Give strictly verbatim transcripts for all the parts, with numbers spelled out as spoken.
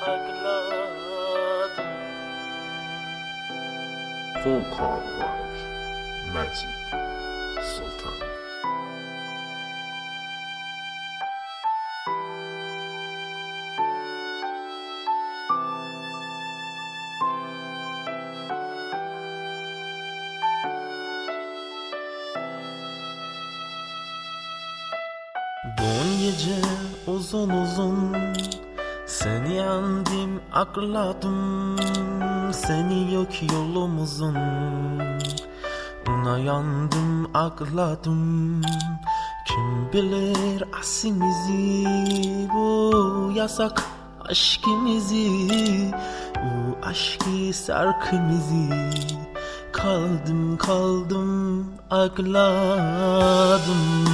akladım. Volkan var, Məcid Sultan. Dün gece uzun uzun seni yendim, akladım. Seni yok yolumuzun, ona yandım, akladım. Kim bilir asimizi, bu yasak aşkimizi, bu aşkı sarkımızı. Kaldım kaldım akladım.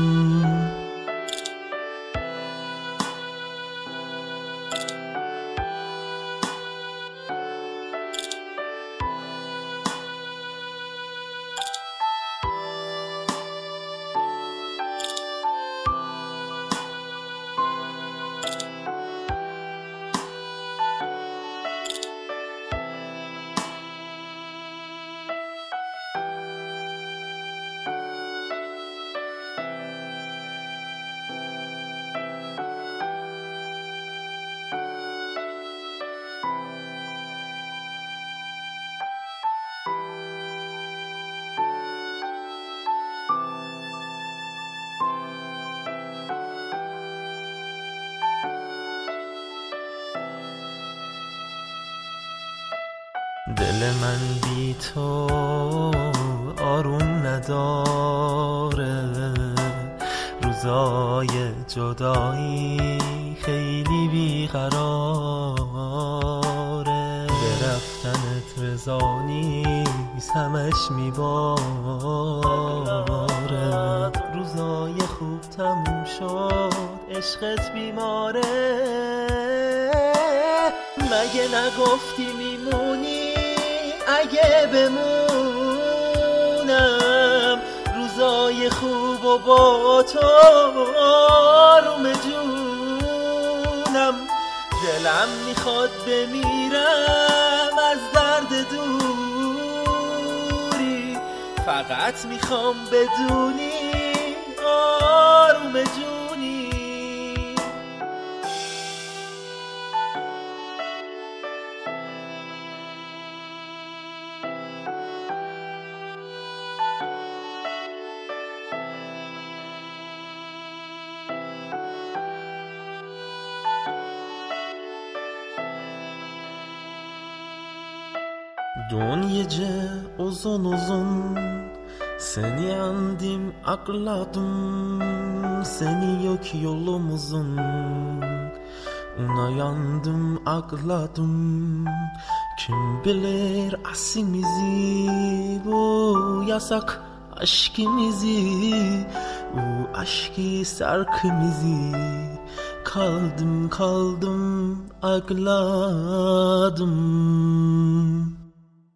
دل من بی تو آروم نداره، روزای جدایی خیلی بیقراره. به رفتنت رضا نیست، همش میباره. روزای خوب تموم شد، عشقت بیماره. مگه نگفتی میمونی؟ اگه بمونم روزای خوب و با تو آروم جونم. دلم میخواد بمیرم از درد دوری، فقط میخوام بدونی آروم جونی. Dün gece uzun uzun seni yendim, akladım. Seni yok yolumuzun, ona yandım, akladım. Kim bilir asimizi, bu yasak aşkimizi, bu aşkı sarkımızı. Kaldım kaldım akladım.